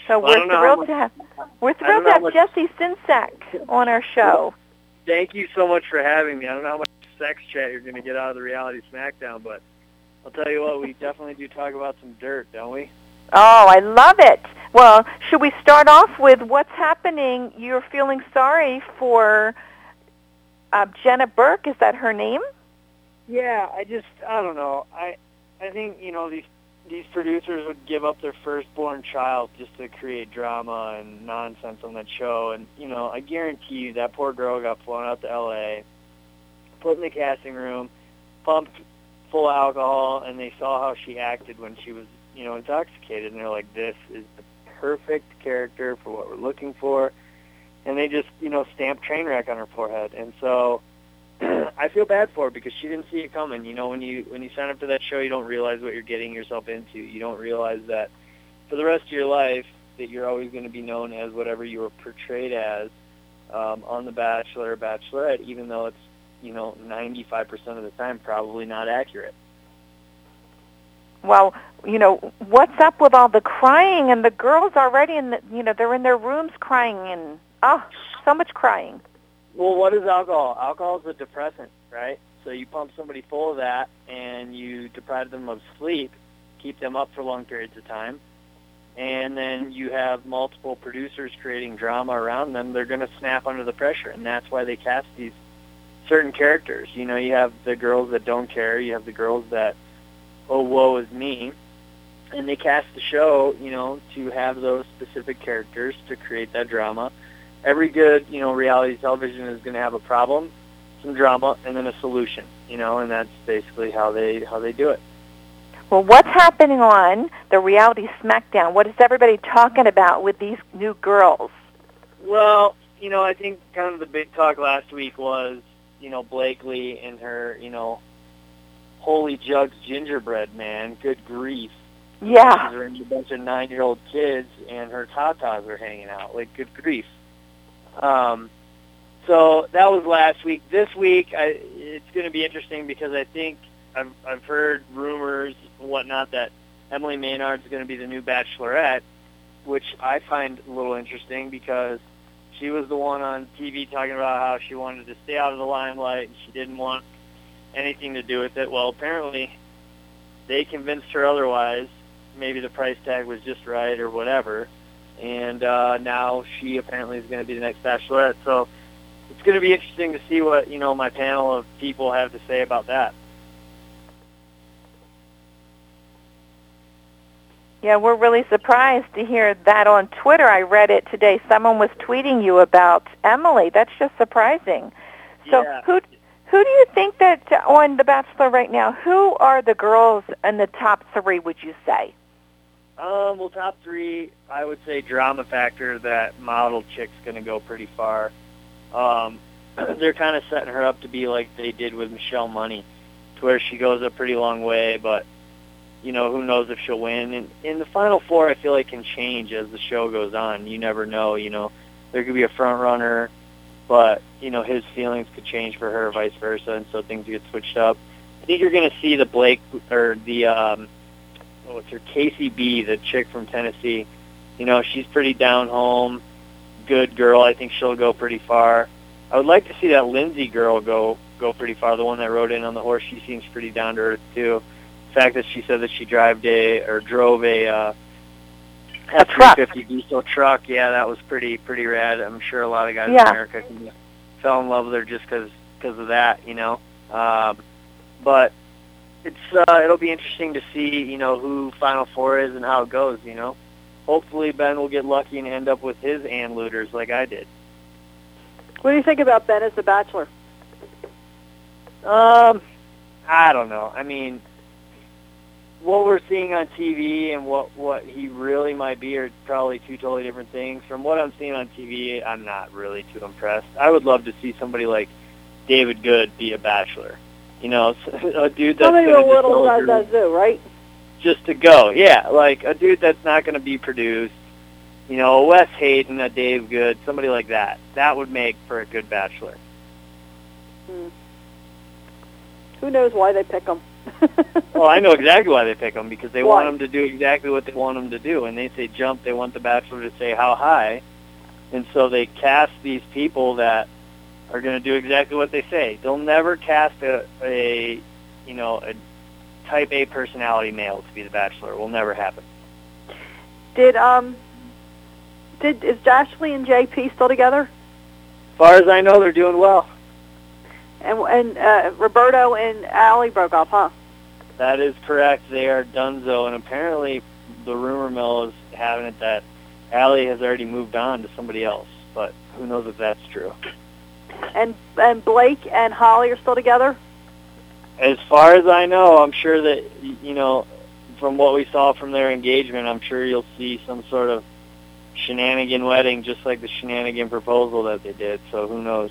So we're thrilled to have Jesse Sinsack on our show. Thank you so much for having me. I don't know how much sex chat you're going to get out of the Reality Smackdown, but I'll tell you what, we definitely do talk about some dirt, don't we? Oh, I love it. Well, should we start off with what's happening? You're feeling sorry for Jenna Burke. Is that her name? Yeah, I don't know. I think, these producers would give up their firstborn child just to create drama and nonsense on that show. And, I guarantee you that poor girl got flown out to L.A., put in the casting room, pumped full of alcohol, and they saw how she acted when she was, intoxicated. And they're like, this is the perfect character for what we're looking for. And they just, stamped Trainwreck on her forehead. And so I feel bad for her because she didn't see it coming. When you sign up to that show, you don't realize what you're getting yourself into. You don't realize that for the rest of your life that you're always going to be known as whatever you were portrayed as on The Bachelor or Bachelorette, even though it's 95% of the time probably not accurate. Well, what's up with all the crying and the girls already they're in their rooms crying and so much crying. Well, what is alcohol? Alcohol is a depressant, right? So you pump somebody full of that and you deprive them of sleep, keep them up for long periods of time, and then you have multiple producers creating drama around them. They're going to snap under the pressure, and that's why they cast these certain characters. You have the girls that don't care. You have the girls that, oh, woe is me. And they cast the show, to have those specific characters to create that drama. Every good, reality television is going to have a problem, some drama, and then a solution, and that's basically how they do it. Well, what's happening on the Reality Smackdown? What is everybody talking about with these new girls? Well, I think kind of the big talk last week was, Blakely and her, Holy Jugs gingerbread man. Good grief. Yeah. She's around a bunch of 9-year-old kids, and her tatas are hanging out. Like, good grief. So that was last week. This week, it's going to be interesting because I think I've heard rumors and whatnot that Emily Maynard's going to be the new Bachelorette, which I find a little interesting because she was the one on TV talking about how she wanted to stay out of the limelight and she didn't want anything to do with it. Well, apparently they convinced her otherwise. Maybe the price tag was just right or whatever. And now she apparently is going to be the next Bachelorette. So it's going to be interesting to see what, my panel of people have to say about that. Yeah, we're really surprised to hear that on Twitter. I read it today. Someone was tweeting you about Emily. That's just surprising. So yeah. Who do you think that on The Bachelor right now, who are the girls in the top 3, would you say? Well, top 3, I would say drama factor, that model chick's going to go pretty far. They're kind of setting her up to be like they did with Michelle Money, to where she goes a pretty long way, but, who knows if she'll win. And in the Final 4, I feel like can change as the show goes on. You never know, There could be a front runner, but, his feelings could change for her, vice versa, and so things get switched up. I think you're going to see the Blake, or the, what's her, Casey B, the chick from Tennessee. She's pretty down home, good girl. I think she'll go pretty far. I would like to see that Lindsay girl go pretty far, the one that rode in on the horse. She seems pretty down to earth, too. The fact that she said that she drove a F-350 diesel truck, yeah, that was pretty rad. I'm sure a lot of guys in America fell in love with her just because of that, But it'll be interesting to see, who Final 4 is and how it goes, Hopefully Ben will get lucky and end up with his Ann Luders like I did. What do you think about Ben as the Bachelor? I don't know. I mean, what we're seeing on TV and what he really might be are probably two totally different things. From what I'm seeing on TV, I'm not really too impressed. I would love to see somebody like David Good be a Bachelor. A dude that's somebody a little does do, right? Just to go, yeah, like a dude that's not going to be produced. A Wes Hayden, a Dave Good, somebody like that. That would make for a good Bachelor. Who knows why they pick them? Well, I know exactly why they pick them, because they Why? want them to do exactly what they want them to do. When they say jump, they want the Bachelor to say how high, and so they cast these people that are going to do exactly what they say. They'll never cast a type A personality male to be the Bachelor. It will never happen. Is Dashley and JP still together? As far as I know, they're doing well. And Roberto and Allie broke up, huh? That is correct. They are donezo, and apparently the rumor mill is having it that Allie has already moved on to somebody else, but who knows if that's true. And Blake and Holly are still together? As far as I know, I'm sure that, from what we saw from their engagement, I'm sure you'll see some sort of shenanigan wedding, just like the shenanigan proposal that they did, so who knows.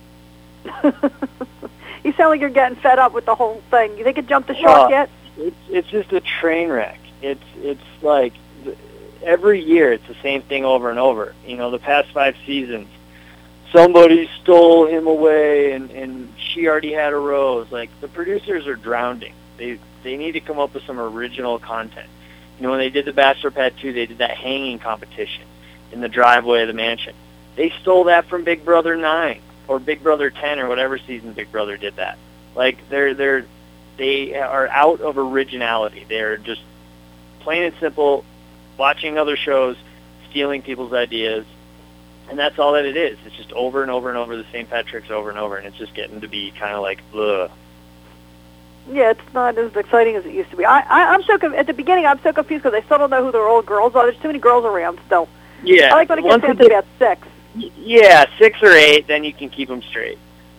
You sound like you're getting fed up with the whole thing. You think it jumped the shark yet? It's just a train wreck. It's like every year it's the same thing over and over. The past 5 seasons, somebody stole him away, and she already had a rose. Like, the producers are drowning. They need to come up with some original content. When they did The Bachelor Pad 2, they did that hanging competition in the driveway of the mansion. They stole that from Big Brother 9 or Big Brother 10 or whatever season Big Brother did that. Like, they are out of originality. They're just plain and simple watching other shows, stealing people's ideas, and that's all that it is. It's just over and over and over the same pet tricks over and over, and it's just getting to be kind of like, ugh. Yeah, it's not as exciting as it used to be. I'm so at the beginning, I'm so confused because I still don't know who their old girls are. There's too many girls around still. Yeah. I like when it gets down to about 6. Yeah, 6 or 8, then you can keep them straight.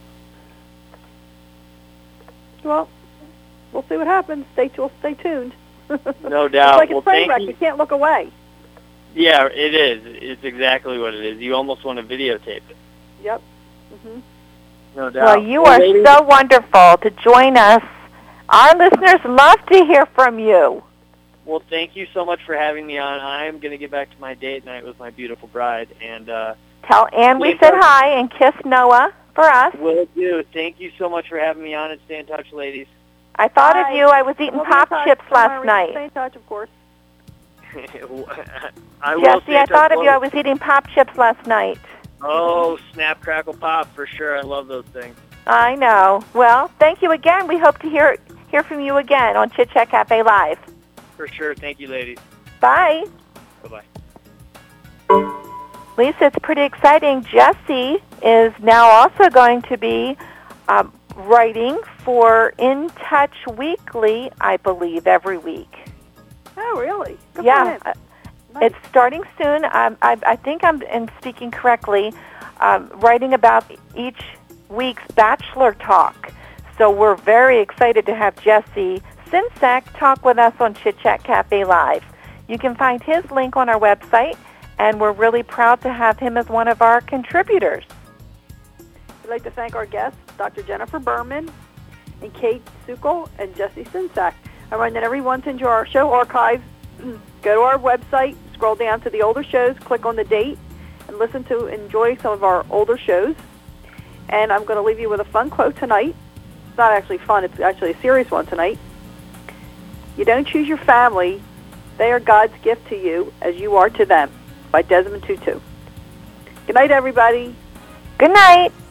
Well, we'll see what happens. Stay tuned. No doubt. It's like a well, train wreck. You can't look away. Yeah, it is. It's exactly what it is. You almost want to videotape it. Yep. Mm-hmm. No doubt. Well, you are so wonderful to join us. Our listeners love to hear from you. Well, thank you so much for having me on. I'm going to get back to my date night with my beautiful bride. And tell Ann we said hi and kiss Noah for us. Will do. Thank you so much for having me on, and stay in touch, ladies. I thought of you. I was eating pop chips last night. Stay in touch, of course. Jesse, I thought of you. I was eating pop chips last night. Oh, snap, crackle, pop, for sure. I love those things. I know. Well, thank you again. We hope to hear from you again on Chit Chat Cafe Live. For sure. Thank you, ladies. Bye. Bye-bye. Lisa, it's pretty exciting. Jesse is now also going to be writing for In Touch Weekly, I believe, every week. Oh, really? Good yeah. Nice. It's starting soon. I think I'm speaking correctly, writing about each week's Bachelor Talk. So we're very excited to have Jesse Sinsack talk with us on Chit Chat Cafe Live. You can find his link on our website, and we're really proud to have him as one of our contributors. We'd like to thank our guests, Dr. Jennifer Berman and Kate Sukol and Jesse Sinsack. I remind that everyone's into our show archive. Go to our website, scroll down to the older shows, click on the date, and enjoy some of our older shows. And I'm going to leave you with a fun quote tonight. It's not actually fun, it's actually a serious one tonight. You don't choose your family. They are God's gift to you as you are to them, by Desmond Tutu. Good night, everybody. Good night.